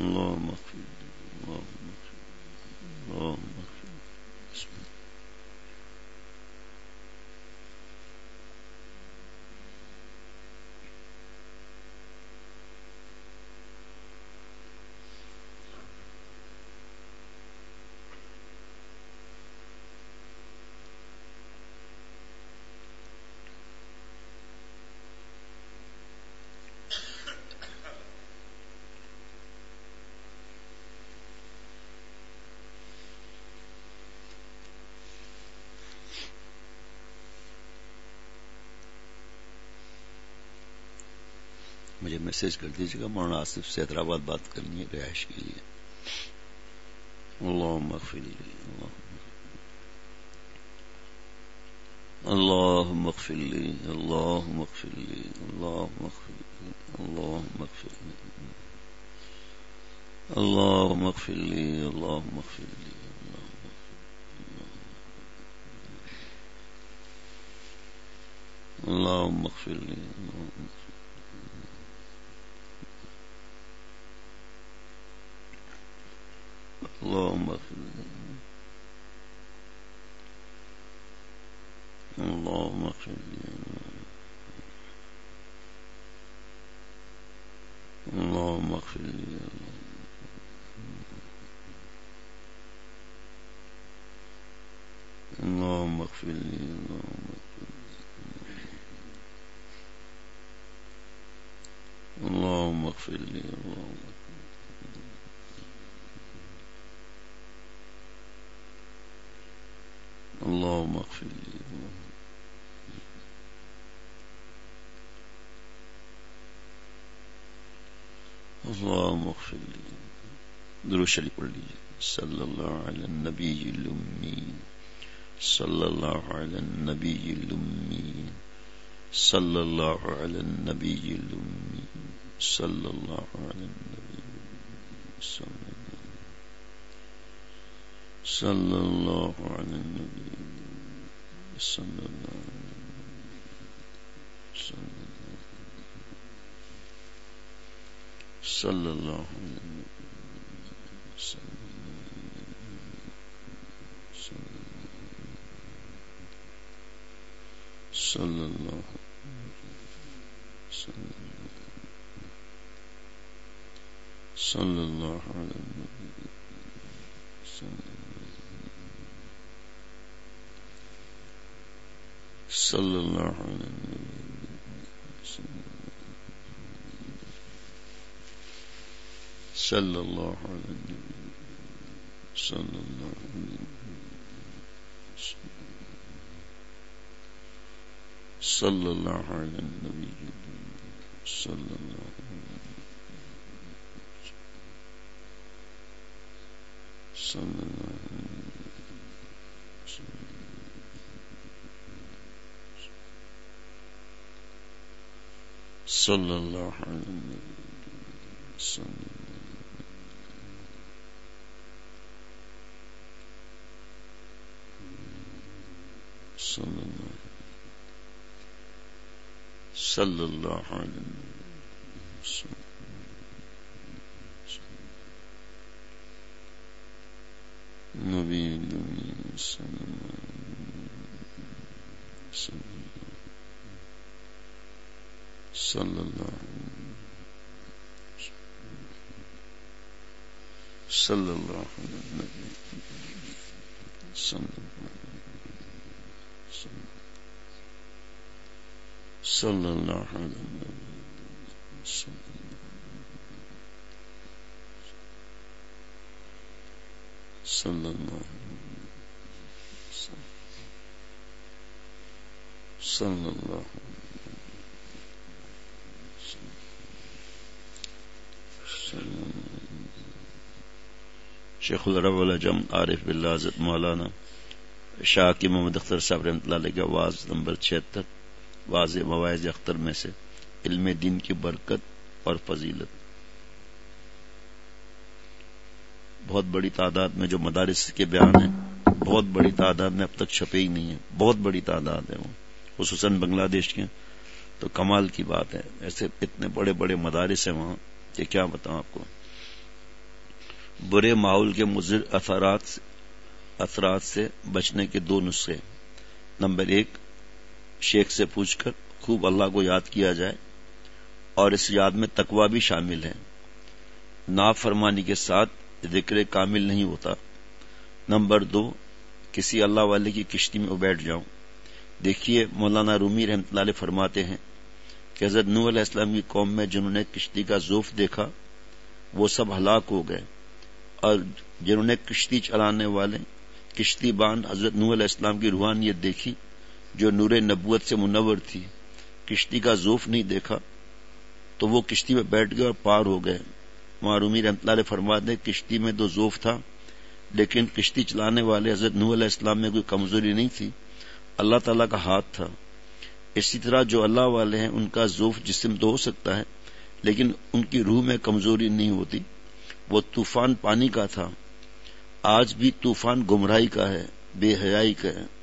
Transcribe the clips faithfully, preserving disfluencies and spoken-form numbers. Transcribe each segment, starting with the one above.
اللهم اغفر لي اللهم اغفر لي اللهم اغفر لي. بسم الله. مجھے میسج کر دیجیے گا، مولانا آصف سے حیدرآباد بات کرنی ہے رہائش کے لیے. اللهم اغفر لي اللهم اغفر لي اللهم اغفر لي اللهم اغفر لي اللهم اغفر لي اللهم اغفر لي اللهم اغفر لي اللهم اغفر لي اللهم اغفر لي اللهم اغفر لي اللهم اغفر لي اللهم اغفر لي اللهم اغفر لي اللهم اغفر لي اللهم اغفر لي. درود شریف پڑھ لیجیے. صلی اللہ علی النبی الامی صلی اللہ علی النبی الامی صلی اللہ علی النبی الامی صلی اللہ علی النبی صلی اللہ علی النبی صلی اللہ صلی اللہ علیہ صلی اللہ صلی اللہ علیہ صلی اللہ علیہ صلی اللہ علیہ صلی اللہ علیہ صلی اللہ علیہ نبی صلی اللہ صلی اللہ صلی اللہ علیہ نبی صلی صلی اللہ صلی اللہ علیہ نبی صلی اللہ صلی اللہ علیہ نبی صلی صلی اللہ علیہ صلی اللہ صلی اللہ شیخ العرب العجم عارف باللہ حضرت مولانا شاہ کی محمد اختر صاحب رحمۃ اللہ علیہ کا واز نمبر چھہتر، واضح مواعظ اختر میں سے علم دین کی برکت اور فضیلت. بہت بڑی تعداد میں جو مدارس کے بیان ہیں، بہت بڑی تعداد میں اب تک چھپے ہی نہیں ہیں، بہت بڑی تعداد ہے وہ، خصوصاً بنگلہ دیش کے. تو کمال کی بات ہے، ایسے اتنے بڑے بڑے مدارس ہیں وہاں کہ کیا بتاؤں آپ کو. برے ماحول کے مضر اثرات اثرات سے بچنے کے دو نسخے. نمبر ایک، شیخ سے پوچھ کر خوب اللہ کو یاد کیا جائے، اور اس یاد میں تقوی بھی شامل ہے. نافرمانی کے ساتھ ذکر کامل نہیں ہوتا. نمبر دو، کسی اللہ والے کی کشتی میں بیٹھ جاؤں. دیکھیے مولانا رومی رحمۃ اللہ علیہ فرماتے ہیں کہ حضرت نوح علیہ السلام کی قوم میں جنہوں نے کشتی کا ذوف دیکھا وہ سب ہلاک ہو گئے، اور جنہوں نے کشتی چلانے والے کشتی بان حضرت نوح علیہ السلام کی روحانیت دیکھی جو نور نبوت سے منور تھی، کشتی کا ذوف نہیں دیکھا تو وہ کشتی میں بیٹھ گئے اور پار ہو گئے. معرومی رحمۃ اللہ علیہ فرماتے ہیں کشتی میں تو ذوف تھا، لیکن کشتی چلانے والے حضرت نوح علیہ السلام میں کوئی کمزوری نہیں تھی، اللہ تعالیٰ کا ہاتھ تھا. اسی طرح جو اللہ والے ہیں ان کا ذوف جسم تو ہو سکتا ہے لیکن ان کی روح میں کمزوری نہیں ہوتی. وہ طوفان پانی کا تھا، آج بھی طوفان گمراہی کا ہے، بے حیائی کا ہے.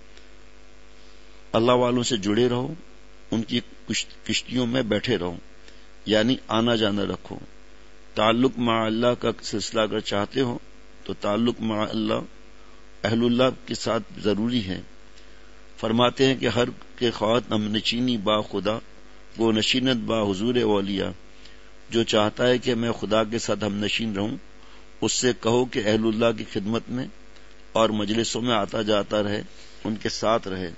اللہ والوں سے جڑے رہو، ان کی کشتیوں میں بیٹھے رہو، یعنی آنا جانا رکھو. تعلق مع اللہ کا سلسلہ اگر چاہتے ہو تو تعلق مع اللہ اہل اللہ کے ساتھ ضروری ہے. فرماتے ہیں کہ ہر کے خواہت ہم نشینی با خدا وہ نشینت با حضور اولیاء. جو چاہتا ہے کہ میں خدا کے ساتھ ہم نشین رہوں اس سے کہو کہ اہل اللہ کی خدمت میں اور مجلسوں میں آتا جاتا رہے، ان کے ساتھ رہے.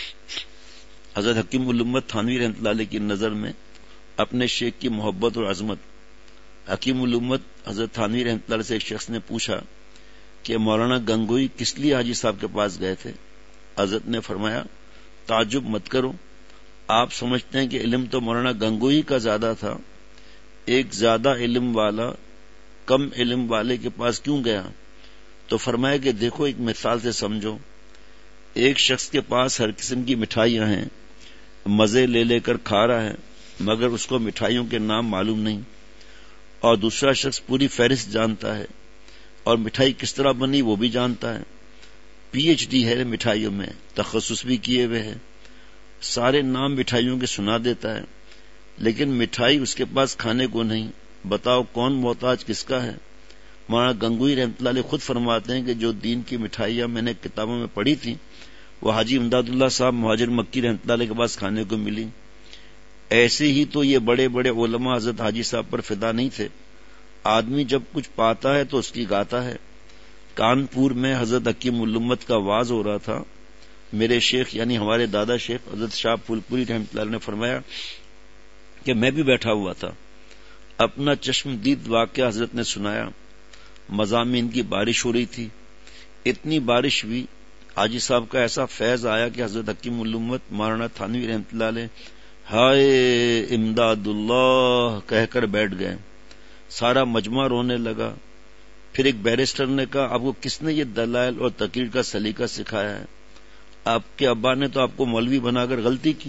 حضرت حکیم الامت تھانوی رحمۃ اللہ علیہ کی نظر میں اپنے شیخ کی محبت اور عظمت. حکیم الامت حضرت تھانوی رحمۃ اللہ علیہ سے ایک شخص نے پوچھا کہ مولانا گنگوئی کس لیے حاجی صاحب کے پاس گئے تھے؟ حضرت نے فرمایا تعجب مت کرو، آپ سمجھتے ہیں کہ علم تو مولانا گنگوئی کا زیادہ تھا، ایک زیادہ علم والا کم علم والے کے پاس کیوں گیا؟ تو فرمایا کہ دیکھو ایک مثال سے سمجھو، ایک شخص کے پاس ہر قسم کی مٹھائیاں ہیں، مزے لے لے کر کھا رہا ہے مگر اس کو مٹھائیوں کے نام معلوم نہیں، اور دوسرا شخص پوری فہرست جانتا ہے اور مٹھائی کس طرح بنی وہ بھی جانتا ہے، پی ایچ ڈی ہے مٹھائیوں میں، تخصص بھی کیے ہوئے ہے، سارے نام مٹھائیوں کے سنا دیتا ہے، لیکن مٹھائی اس کے پاس کھانے کو نہیں. بتاؤ کون محتاج کس کا ہے؟ مولانا گنگوئی رحمۃ اللہ علیہ خود فرماتے ہیں کہ جو دین کی مٹھائیاں میں نے کتابوں میں پڑھی تھی وہ حاجی امداد اللہ صاحب مہاجر مکی رحمۃ اللہ علیہ کے پاس کھانے کو ملی. ایسے ہی تو یہ بڑے بڑے علماء حضرت حاجی صاحب پر فدا نہیں تھے. آدمی جب کچھ پاتا ہے تو اس کی گاتا ہے. کانپور میں حضرت حکیم الامت کا واز ہو رہا تھا. میرے شیخ یعنی ہمارے دادا شیخ حضرت شاہ پھولپوری رحمۃ اللہ علیہ نے فرمایا کہ میں بھی بیٹھا ہوا تھا، اپنا چشم دید واقعہ حضرت نے سنایا. مضامین کی بارش ہو رہی تھی، اتنی بارش ہوئی حاجی صاحب کا ایسا فیض آیا کہ حضرت حکیم الامت مولانا تھانوی رحمۃ اللہ علیہ ہائے امداد اللہ کہہ کر بیٹھ گئے. سارا مجمع رونے لگا. پھر ایک بیرسٹر نے کہا آپ کو کس نے یہ دلائل اور تقریر کا سلیقہ سکھایا ہے؟ آپ کے ابا نے تو آپ کو مولوی بنا کر غلطی کی،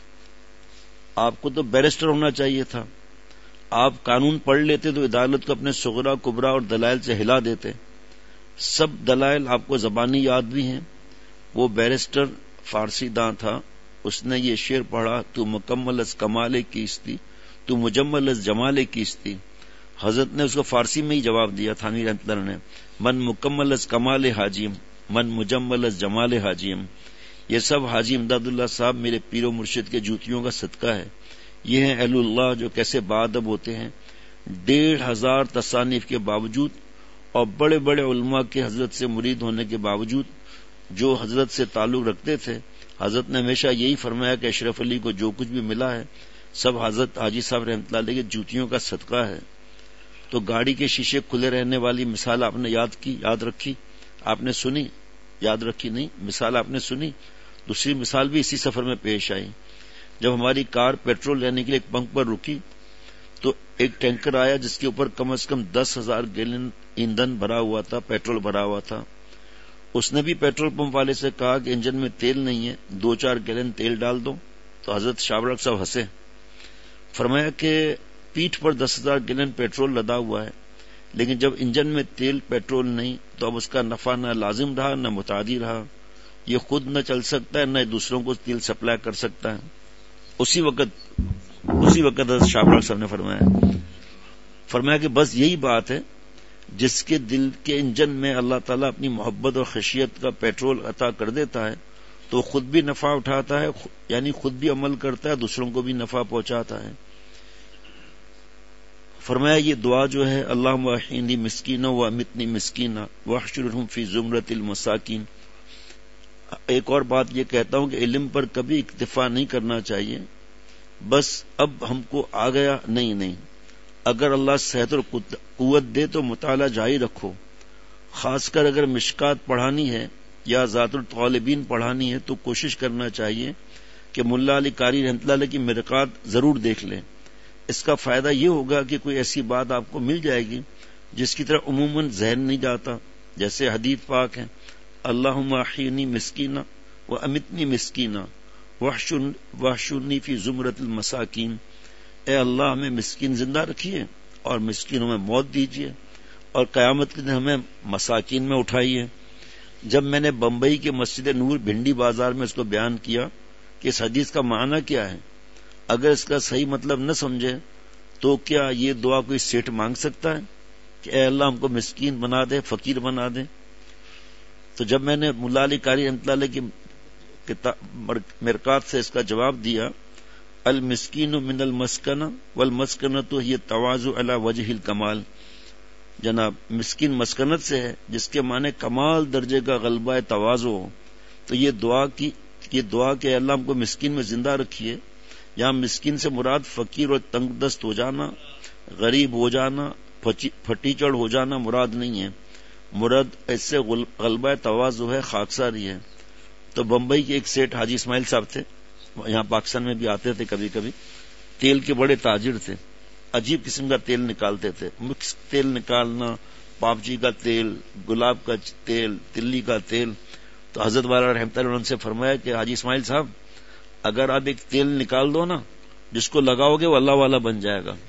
آپ کو تو بیرسٹر ہونا چاہیے تھا. آپ قانون پڑھ لیتے تو عدالت کو اپنے صغرا کبرا اور دلائل سے ہلا دیتے. سب دلائل آپ کو زبانی یاد بھی ہیں. وہ بیرسٹر فارسی داں تھا، اس نے یہ شعر پڑھا تو مکمل از کمال کیستی تو مجمل از جمال کیستی. حضرت نے اس کو فارسی میں ہی جواب دیا تھانوی رحمۃ اللہ نے، من مکمل از کمال حاجیم من مجمل از جمال حاجیم. یہ سب حاجی امداد اللہ صاحب میرے پیر و مرشد کے جوتیوں کا صدقہ ہے. یہ ہیں اہل اللہ جو کیسے باادب ہوتے ہیں. ڈیڑھ ہزار تصانیف کے باوجود اور بڑے بڑے علماء کے حضرت سے مرید ہونے کے باوجود جو حضرت سے تعلق رکھتے تھے، حضرت نے ہمیشہ یہی فرمایا کہ اشرف علی کو جو کچھ بھی ملا ہے سب حضرت حاجی صاحب رحمۃ اللہ علیہ کے جوتیوں کا صدقہ ہے. تو گاڑی کے شیشے کھلے رہنے والی مثال آپ نے یاد کی، یاد رکھی، آپ نے سنی، یاد رکھی نہیں، مثال آپ نے سنی. دوسری مثال بھی اسی سفر میں پیش آئی. جب ہماری کار پیٹرول لینے کے لیے ایک پمپ پر رکی تو ایک ٹینکر آیا جس کے اوپر کم از کم دس ہزار گیلن ایندھن بھرا ہوا تھا، پیٹرول بھرا ہوا تھا. اس نے بھی پیٹرول پمپ والے سے کہا کہ انجن میں تیل نہیں ہے، دو چار گیلن تیل ڈال دو. تو حضرت شابرک صاحب ہنسے، فرمایا کہ پیٹھ پر دس ہزار گیلن پیٹرول لدا ہوا ہے لیکن جب انجن میں تیل پیٹرول نہیں تو اب اس کا نفع نہ لازم رہا نہ متعدی رہا. یہ خود نہ چل سکتا ہے نہ دوسروں کو تیل سپلائی کر سکتا ہے. اسی وقت اسی وقت حضرت شابرک صاحب نے فرمایا فرمایا کہ بس یہی بات ہے جس کے دل کے انجن میں اللہ تعالیٰ اپنی محبت اور خشیت کا پیٹرول عطا کر دیتا ہے تو خود بھی نفع اٹھاتا ہے، یعنی خود بھی عمل کرتا ہے، دوسروں کو بھی نفع پہنچاتا ہے۔ فرمایا یہ دعا جو ہے اللہم احینی مسکینہ و امیتنی مسکینہ واحشرہم فی زمرۃ المساکین۔ ایک اور بات یہ کہتا ہوں کہ علم پر کبھی اکتفا نہیں کرنا چاہیے، بس اب ہم کو آ گیا، نہیں نہیں، اگر اللہ صحت اور قوت دے تو مطالعہ جاری رکھو، خاص کر اگر مشکات پڑھانی ہے یا ذات الطالبین پڑھانی ہے تو کوشش کرنا چاہیے کہ ملا علی قاری رحمۃ اللہ علیہ کی مرقات ضرور دیکھ لیں۔ اس کا فائدہ یہ ہوگا کہ کوئی ایسی بات آپ کو مل جائے گی جس کی طرح عموماً ذہن نہیں جاتا، جیسے حدیث پاک ہے اللہم احینی مسکینہ و امیتنی مسکینہ واحشرنی فی زمرۃ المساکین۔ اے اللہ ہمیں مسکین زندہ رکھیے اور مسکینوں میں موت دیجیے، اور قیامت کے دن ہمیں مساکین میں اٹھائیے۔ جب میں نے بمبئی کے مسجد نور بھنڈی بازار میں اس کو بیان کیا کہ اس حدیث کا معنی کیا ہے، اگر اس کا صحیح مطلب نہ سمجھے تو کیا یہ دعا کوئی سیٹھ مانگ سکتا ہے کہ اے اللہ ہم کو مسکین بنا دے، فقیر بنا دے؟ تو جب میں نے ملا علی قاری رحمۃ اللہ علیہ کی مرقات سے اس کا جواب دیا المسکین من المسکنہ والمسکنۃ ہی التواضع علی وجہ الکمال، جناب مسکین مسکنت سے ہے جس کے معنی کمال درجے کا غلبہ تواضع ہو، تو یہ دعا کی یہ دعا کہ اللہ ہم کو مسکین میں زندہ رکھیے، یہاں مسکین سے مراد فقیر اور تنگ دست ہو جانا، غریب ہو جانا، پھٹی چڑھ ہو جانا مراد نہیں ہے، مراد اس سے غلبہ تواضع ہے، خاکساری ہے۔ تو بمبئی کے ایک سیٹ حاجی اسماعیل صاحب تھے، یہاں پاکستان میں بھی آتے تھے کبھی کبھی، تیل کے بڑے تاجر تھے، عجیب قسم کا تیل نکالتے تھے، مکس تیل نکالنا، پاپچی کا تیل، گلاب کا تیل، تلی کا تیل۔ تو حضرت والا رحمۃ اللہ ان سے فرمایا کہ حاجی اسماعیل صاحب اگر آپ ایک تیل نکال دو نا، جس کو لگاؤ گے وہ اللہ والا بن جائے گا۔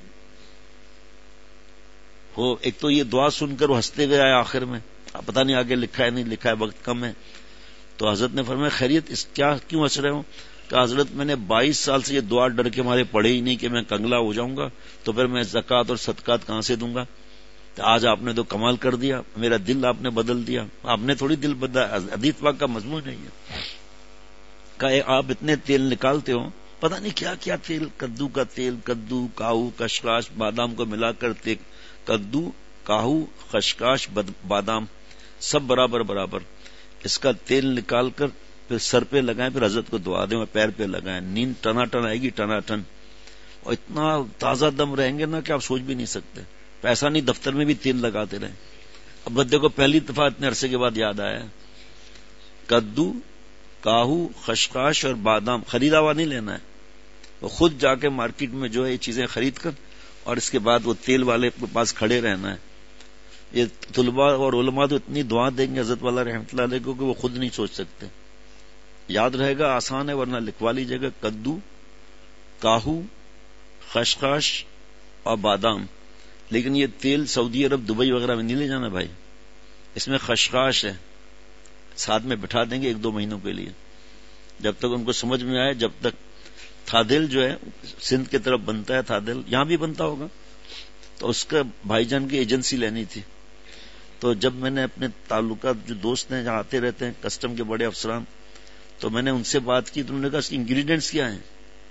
ہو ایک تو یہ دعا سن کر وہ ہنستے ہوئے آئے آخر میں، پتہ نہیں آگے لکھا ہے نہیں لکھا ہے، وقت کم ہے۔ تو حضرت نے فرمایا خیریت اس کیا کیوں ہنس رہے ہو؟ کہ حضرت میں نے بائیس سال سے یہ دعا ڈر کے ہمارے پڑھے ہی نہیں کہ میں کنگلا ہو جاؤں گا تو پھر میں زکوٰۃ اور صدقات کہاں سے دوں گا۔ تو آج آپ نے تو کمال کر دیا، میرا دل آپ نے بدل دیا۔ آپ نے تھوڑی دل بدلا، حدیث پاک کا مضمون نہیں ہے کہ آپ اتنے تیل نکالتے ہو، پتہ نہیں کیا کیا تیل، کدو کا تیل، کدو، کاہو، خشخاش، بادام کو ملا کر تیل، کدو، کاہو، خشخاش، بادام سب برابر برابر، اس کا تیل نکال کر پھر سر پہ لگائیں، پھر حضرت کو دعا دیں اور پیر پہ لگائیں، نیند ٹنا ٹن آئے گی، ٹنا ٹن، اور اتنا تازہ دم رہیں گے نا کہ آپ سوچ بھی نہیں سکتے۔ پیسہ نہیں، دفتر میں بھی تیل لگاتے رہیں۔ اب بندے کو پہلی دفعہ اتنے عرصے کے بعد یاد آیا کدو، کاہو، خشخاش اور بادام خریدا ہوا نہیں لینا ہے، وہ خود جا کے مارکیٹ میں جو ہے یہ چیزیں خرید کر اور اس کے بعد وہ تیل والے کے پاس کھڑے رہنا ہے۔ یہ طلباء اور علماء تو اتنی دعا دیں گے حضرت والا رحمۃ اللہ علیہ کو کہ وہ خود نہیں سوچ سکتے۔ یاد رہے گا، آسان ہے، ورنہ لکھوا لیجیے گا، کدو، کاہو، خشخاش اور بادام۔ لیکن یہ تیل سعودی عرب، دبئی وغیرہ میں نہیں لے جانا بھائی، اس میں خشخاش ہے، ساتھ میں بٹھا دیں گے ایک دو مہینوں کے لیے، جب تک ان کو سمجھ میں آئے۔ جب تک تھادل جو ہے سندھ کی طرف بنتا ہے، تھادل یہاں بھی بنتا ہوگا، تو اس کا بھائی جان کی ایجنسی لینی تھی۔ تو جب میں نے اپنے تعلقات جو دوست ہیں جہاں آتے رہتے ہیں کسٹم کے بڑے افسران، تو میں نے ان سے بات کی تو انہوں نے کہا اس کے انگریڈینٹس کیا ہیں،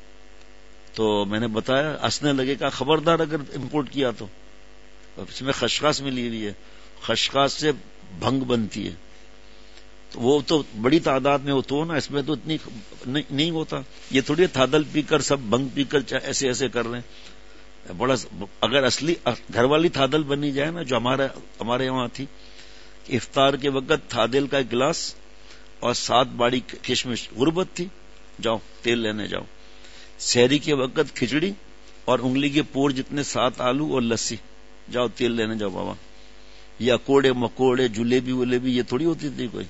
تو میں نے بتایا، ہنسنے لگے، کہا خبردار اگر امپورٹ کیا تو اس میں خشخاش ملی ہوئی ہے، خشخاش سے بھنگ بنتی ہے، تو وہ تو بڑی تعداد میں وہ تو نا، اس میں تو اتنی نہیں ہوتا، یہ تھوڑی تھادل پی کر سب بھنگ پی کر ایسے ایسے کر رہے ہیں۔ بڑا اگر اصلی گھر والی تھادل بنی جائے نا، جو ہمارا ہمارے یہاں تھی، افطار کے وقت تھادل کا ایک گلاس اور سات باڑی کشمش، غربت تھی، جاؤ تیل لینے جاؤ۔ سحری کے وقت کھچڑی اور انگلی کے پور جتنے سات آلو اور لسی، جاؤ تیل لینے جاؤ بابا۔ یہ اکوڑے مکوڑے جلیبی ولیبی یہ تھوڑی ہوتی تھی کوئی،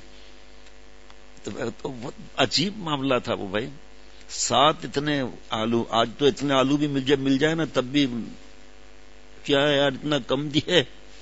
تو عجیب معاملہ تھا وہ بھائی، سات اتنے آلو، آج تو اتنے آلو بھی مل جائے مل جائے نا تب بھی کیا ہے یار اتنا کم دیے۔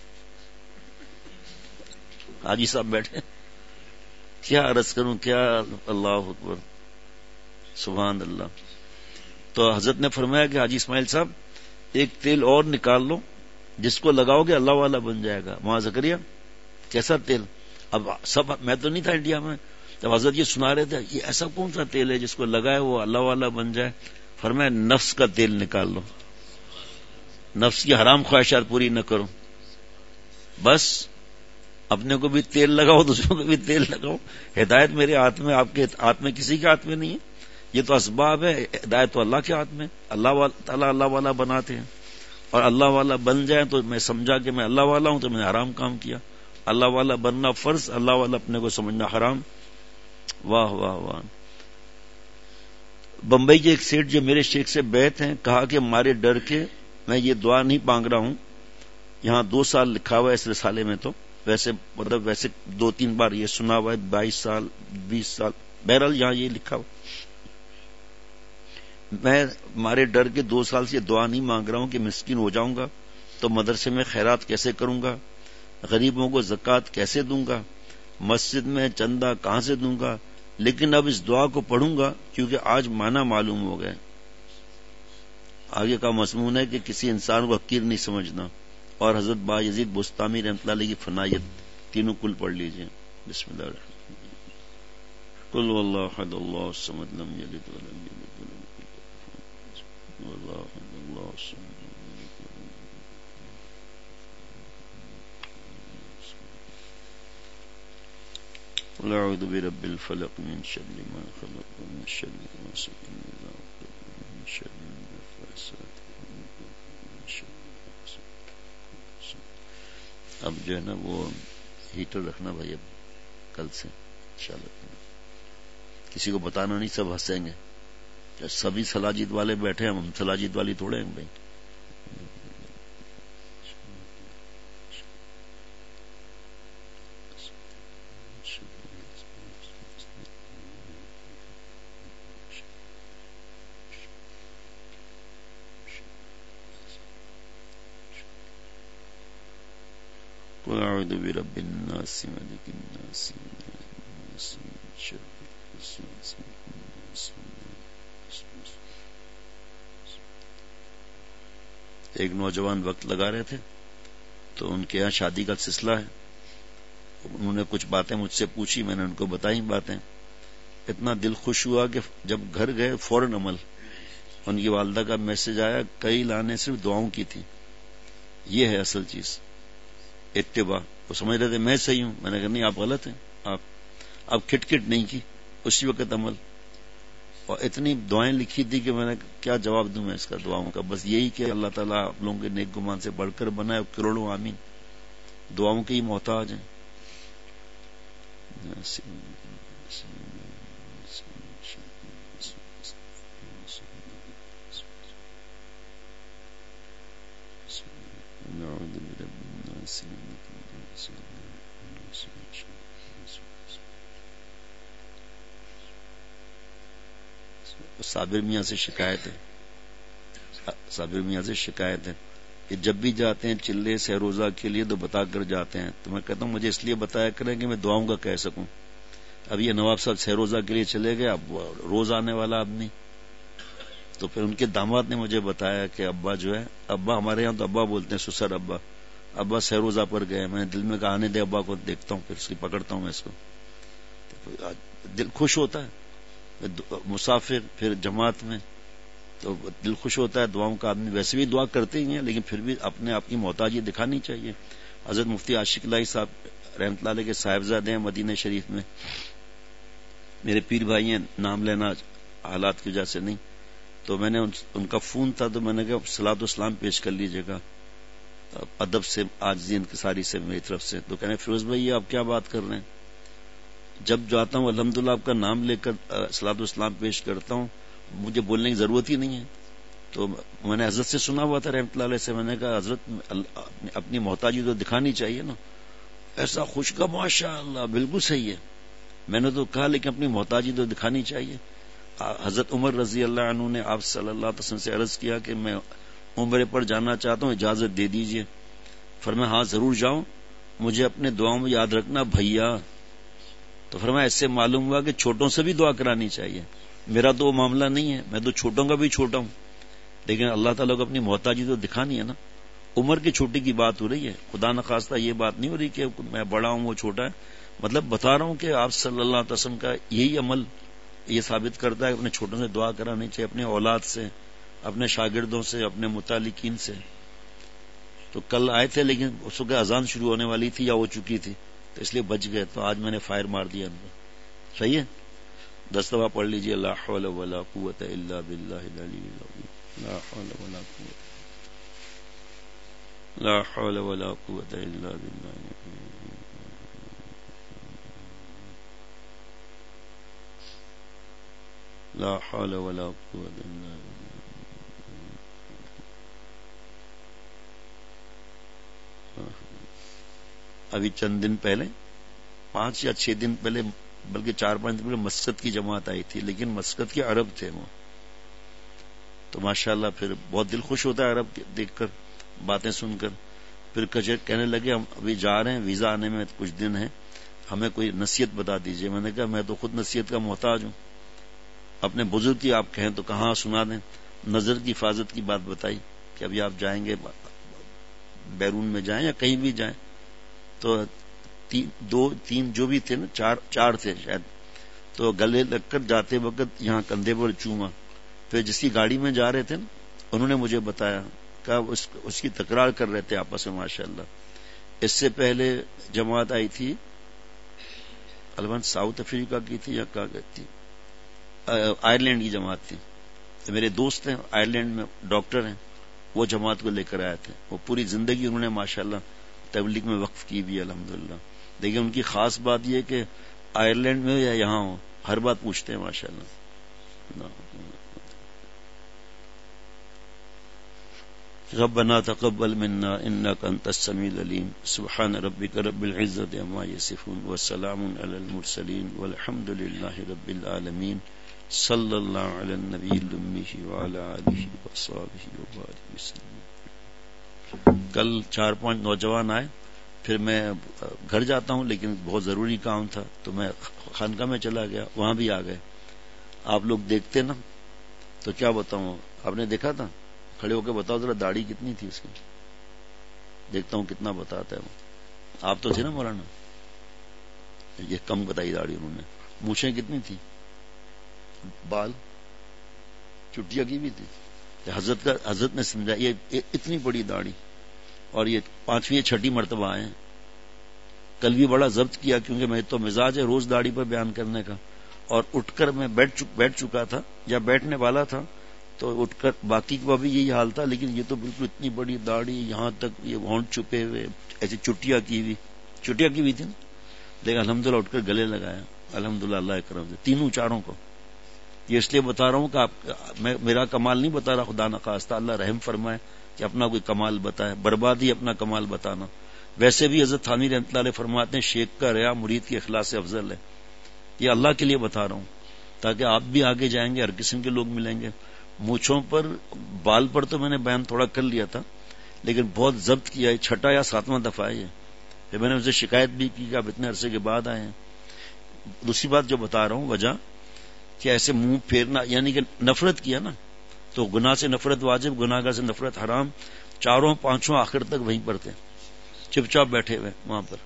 حاجی صاحب بیٹھے، کیا عرض کروں، کیا، اللہ اکبر، سبحان اللہ۔ تو حضرت نے فرمایا کہ حاجی اسماعیل صاحب ایک تیل اور نکال لو جس کو لگاؤ گے اللہ والا بن جائے گا. وہاں زکریا کیسا تیل, اب سب میں تو نہیں تھا انڈیا میں, جب حضرت یہ سنا رہے تھے یہ ایسا کون سا تیل ہے جس کو لگائے وہ اللہ والا بن جائے. فرمایا نفس کا تیل نکال لو, نفس کی حرام خواہشات پوری نہ کرو, بس اپنے کو بھی تیل لگاؤ, دوسروں کو بھی تیل لگاؤ. ہدایت میرے ہاتھ میں, آپ کے ہاتھ میں, کسی کے ہاتھ میں نہیں ہے. یہ تو اسباب ہے, ہدایت تو اللہ کے ہاتھ میں. اللہ تعالیٰ اللہ والا بناتے ہیں, اور اللہ والا بن جائے تو میں سمجھا کہ میں اللہ والا ہوں تو میں نے حرام کام کیا. اللہ والا بننا فرض, اللہ والا اپنے کو سمجھنا حرام. واہ واہ واہ. بمبئی کے ایک سیٹ جو میرے شیخ سے بیعت ہیں, کہا کہ مارے ڈر کے میں یہ دعا نہیں مانگ رہا ہوں. یہاں دو سال لکھا ہوا ہے اس رسالے میں, تو ویسے مطلب ویسے دو تین بار یہ سنا ہوا ہے, بائیس سال بیس سال, بہرحال یہاں یہ لکھا ہوا. میں مارے ڈر کے دو سال سے دعا نہیں مانگ رہا ہوں کہ مسکین ہو جاؤں گا تو مدرسے میں خیرات کیسے کروں گا, غریبوں کو زکوٰۃ کیسے دوں گا, مسجد میں چندہ کہاں سے دوں گا, لیکن اب اس دعا کو پڑھوں گا کیونکہ آج معنی معلوم ہو گئے. آگے کا مضمون ہے کہ کسی انسان کو حقیر نہیں سمجھنا, اور حضرت با یزید بستامی رحمۃ اللہ علیہ کی فنائیت, تینوں کل پڑھ لیجئے. بسم اللہ الرحمن الرحیم. قل واللہ احد اللہ الصمد لم یلد ولم یولد ولم یکن له واللہ احد اللہ الصمد لم یلد ولم یولد. قل اعوذ برب الفلق من شر ما خلق ومن شر غاسق اذا وقب ومن شر النفاثات ومن شر. اب جو ہے نا وہ ہیٹر رکھنا بھائی, اب کل سے انشاءاللہ. کسی کو بتانا نہیں, سب ہنسیں گے. سبھی سلاجید والے بیٹھے ہیں, ہم سلاجید والی تھوڑے ہیں بھائی. قل اعوذ برب الناس ملک الناس الناس من شر الوسواس الخناس. ایک نوجوان وقت لگا رہے تھے تو ان کے یہاں شادی کا سلسلہ ہے. انہوں نے کچھ باتیں مجھ سے پوچھی, میں نے ان کو بتائی باتیں. اتنا دل خوش ہوا کہ جب گھر گئے فوراً عمل. ان کی والدہ کا میسج آیا, کئی لانے صرف دعاؤں کی تھی. یہ ہے اصل چیز, اتباع. وہ سمجھ رہے تھے میں صحیح ہوں, میں نے کہا نہیں آپ غلط ہیں. آپ اب کھٹ کھٹ نہیں کی, اسی وقت عمل. اور اتنی دعائیں لکھی تھی کہ میں نے کیا جواب دوں میں اس کا دعاؤں کا. بس یہی کہ اللہ تعالیٰ آپ لوگوں کے نیک گمان سے بڑھ کر بنائے, کروڑوں آمین. دعاؤں کے ہی محتاج ہیں. صابر میاں سے شکایت ہے صابر میاں سے شکایت ہے کہ جب بھی جاتے ہیں چلے سے روزہ کے لیے تو بتا کر جاتے ہیں. تو میں کہتا ہوں مجھے اس لیے بتایا کریں کہ میں دعاؤں کا کہہ سکوں. اب یہ نواب صاحب سہ روزہ کے لیے چلے گئے, اب روز آنے والا آدمی. تو پھر ان کے داماد نے مجھے بتایا کہ ابا جو ہے, ابا ہمارے یہاں تو ابا بولتے ہیں, سسر ابا, ابا سہ روزہ پر گئے. میں دل میں کہا آنے دے ابا کو, دیکھتا ہوں پھر اس کی پکڑتا ہوں میں اس کو. دل خوش ہوتا ہے, مسافر پھر جماعت میں تو دل خوش ہوتا ہے. دعاؤں کا آدمی ویسے بھی دعا کرتے ہی ہیں, لیکن پھر بھی اپنے آپ کی محتاجی دکھانی چاہیے. حضرت مفتی عاشق الہی صاحب رحمۃ اللہ علیہ کے صاحبزادے ہیں مدینہ شریف میں. میرے پیر بھائی ہیں, نام لینا حالات کی وجہ سے نہیں. تو میں نے ان کا فون تھا, تو میں نے کہا صلاۃ و سلام پیش کر لیجیے گا ادب سے, عاجزی انکساری سے میری طرف سے. تو کہنے فیروز بھائی آپ کیا بات کر رہے ہیں, جب جاتا ہوں الحمدللہ آپ کا نام لے کر صلاۃ و سلام پیش کرتا ہوں, مجھے بولنے کی ضرورت ہی نہیں ہے. تو میں نے حضرت سے سنا ہوا تھا رحمۃ اللہ علیہ سے, میں نے کہا حضرت اپنی محتاجی تو دکھانی چاہیے نا. ایسا خوش کا ماشاء اللہ بالکل صحیح ہے. میں نے تو کہا لیکن اپنی محتاجی تو دکھانی چاہیے. حضرت عمر رضی اللہ عنہ نے آپ صلی اللہ علیہ وسلم سے عرض کیا کہ میں عمرے پر جانا چاہتا ہوں, اجازت دے دیجیے. فرمایا ہاں ضرور جاؤں, مجھے اپنے دعاؤں میں یاد رکھنا بھیا. تو فرمایا اس سے معلوم ہوا کہ چھوٹوں سے بھی دعا کرانی چاہیے. میرا تو وہ معاملہ نہیں ہے, میں تو چھوٹوں کا بھی چھوٹا ہوں, لیکن اللہ تعالیٰ کو اپنی محتاجی تو دکھانی ہے نا. عمر کی چھوٹی کی بات ہو رہی ہے، خدا نخواستہ یہ بات نہیں ہو رہی کہ میں بڑا ہوں وہ چھوٹا ہے. مطلب بتا رہا ہوں کہ آپ صلی اللہ علیہ وسلم کا یہی عمل یہ ثابت کرتا ہے اپنے چھوٹوں سے دعا کرانی چاہیے، اپنے اولاد سے، اپنے شاگردوں سے، اپنے متعلقین سے. تو کل آئے تھے لیکن اس وقت اذان شروع ہونے والی تھی یا ہو چکی تھی، تو اس لیے بچ گئے، تو آج میں نے فائر مار دیا ان کو. صحیح ہے، دس دفعہ پڑھ لیجیے لا حول ولا قوت الا باللہ العلی العظیم، لا حول ولا قوت لا حول ولا قوت الا باللہ. لا حول ولا قوت الا باللہ. ابھی چند دن پہلے، پانچ یا چھ دن پہلے، بلکہ چار پانچ دن پہلے مسجد کی جماعت آئی تھی، لیکن مسجد کے عرب تھے وہ. تو ماشاءاللہ پھر بہت دل خوش ہوتا ہے عرب دیکھ کر، باتیں سن کر. پھر کہنے لگے ہم ابھی جا رہے ہیں، ویزا آنے میں کچھ دن ہیں، ہمیں کوئی نصیحت بتا دیجئے. میں نے کہا میں تو خود نصیحت کا محتاج ہوں، اپنے بزرگ کی آپ کہیں تو کہاں سنا دیں. نظر کی حفاظت کی بات بتائی کہ ابھی آپ جائیں گے بیرون میں جائیں یا کہیں بھی جائیں، تو تین دو تین جو بھی تھے نا، چار چار تھے شاید، تو گلے لگ کر جاتے وقت یہاں کندھے پر چوما. پھر جس کی گاڑی میں جا رہے تھے نا، انہوں نے مجھے بتایا کہ اس, اس کی تکرار کر رہے تھے آپس میں ماشاءاللہ. اس سے پہلے جماعت آئی تھی البن ساؤتھ افریقہ کی تھی یا کہاں گئی تھی، آئرلینڈ کی جماعت تھی. میرے دوست ہیں آئرلینڈ میں ڈاکٹر ہیں، وہ جماعت کو لے کر آئے تھے. وہ پوری زندگی انہوں نے ماشاءاللہ تبلیغ میں وقف کی بھی الحمدللہ. لیکن ان کی خاص بات یہ کہ آئرلینڈ میں یا یہاں ہو ہر بات پوچھتے ہیں ماشاءاللہ. ربنا تقبل منا انك انت السميع العليم سبحان ربك رب العزة عما يصفون وسلام على المرسلين والحمد لله رب العالمين صلی اللہ علی النبی الأمی وعلی آلہ وصحبہ وبارک وسلم. کل چار پانچ نوجوان آئے، پھر میں گھر جاتا ہوں لیکن بہت ضروری کام تھا تو میں خانقاہ میں چلا گیا، وہاں بھی آ گئے. آپ لوگ دیکھتے نا تو کیا بتاؤں، آپ نے دیکھا تھا، کھڑے ہو کے بتاؤ ذرا داڑھی کتنی تھی اس کی. دیکھتا ہوں کتنا بتاتا ہے وہ. آپ تو تھے نا مولانا، یہ کم بتائی داڑھی انہوں نے. مونچھیں کتنی تھی، بال چٹیا کی بھی تھی. حضرت کا حضرت نے سمجھا یہ اتنی بڑی داڑھی، اور یہ پانچویں چھٹی مرتبہ آئے ہیں. کل بھی بڑا ضبط کیا کیونکہ میں تو مزاج ہے روز داڑھی پر بیان کرنے کا، اور اٹھ کر میں بیٹھ چک بیٹھ چکا تھا یا بیٹھنے والا تھا، تو اٹھ کر باقی کا بھی یہی حال تھا. لیکن یہ تو بالکل اتنی بڑی داڑھی، یہاں تک یہ ہونٹ چھپے ہوئے، ایسی چٹیا کی ہوئی چٹیا کی ہوئی تھی نا. لیکن الحمدللہ اٹھ کر گلے لگایا الحمدللہ اللہ کرم سے تینوں چاروں کو. یہ اس لیے بتا رہا ہوں کہ آپ میں میرا کمال نہیں بتا رہا، خدا نخواستہ اللہ رحم فرمائے کہ اپنا کوئی کمال بتائے، بربادی اپنا کمال بتانا. ویسے بھی حضرت تھانوی رحمۃ اللہ علیہ فرماتے ہیں شیخ کا ریا مرید کے اخلاص سے افضل ہے. یہ اللہ کے لیے بتا رہا ہوں تاکہ آپ بھی آگے جائیں گے، ہر قسم کے لوگ ملیں گے. مونچھوں پر، بال پر تو میں نے بیان تھوڑا کر لیا تھا لیکن بہت ضبط کیا ہے، چھٹا یا ساتواں دفعہ ہے یہ. پھر میں نے اسے شکایت بھی کی کہ آپ اتنے عرصے کے بعد آئے ہیں. دوسری بات جو بتا رہا ہوں وجہ کہ ایسے منہ پھیرنا یعنی کہ نفرت کیا نا تو گناہ سے نفرت واجب، گناہگار سے نفرت حرام. چاروں پانچوں آخر تک وہیں پر تھے، چپ چاپ بیٹھے ہوئے وہاں پر.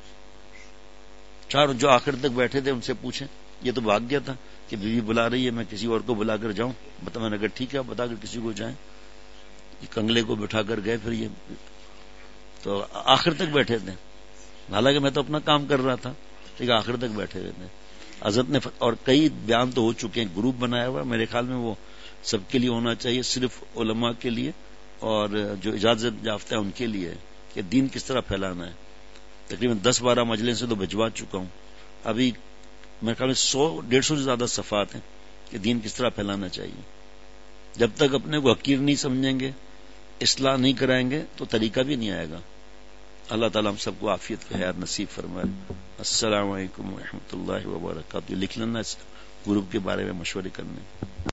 چاروں جو آخر تک بیٹھے تھے ان سے پوچھیں. یہ تو بھاگ گیا تھا کہ بیوی بلا رہی ہے، میں کسی اور کو بلا کر جاؤں. بتا میں نے کہا ٹھیک ہے بتا کر کسی کو جائیں. یہ کنگلے کو بٹھا کر گئے. پھر یہ تو آخر تک بیٹھے تھے، حالانکہ میں تو اپنا کام کر رہا تھا لیکن آخر تک بیٹھے ہوئے تھے. حضرت نے اور کئی بیان تو ہو چکے ہیں، گروپ بنایا ہوا میرے خیال میں وہ سب کے لیے ہونا چاہیے، صرف علماء کے لیے اور جو اجازت یافتہ ہے ان کے لیے کہ دین کس طرح پھیلانا ہے. تقریباً دس بارہ مجلس سے تو بھجوا چکا ہوں. ابھی میرے خیال میں سو ڈیڑھ سو سے زیادہ صفحات ہیں کہ دین کس طرح پھیلانا چاہیے. جب تک اپنے کو حقیر نہیں سمجھیں گے، اصلاح نہیں کرائیں گے تو طریقہ بھی نہیں آئے گا. اللہ تعالیٰ ہم سب کو عافیت کا حیات نصیب فرمائے. السلام علیکم ورحمۃ اللہ وبرکاتہ. لکھ لینا اس گروپ کے بارے میں مشورے کرنے.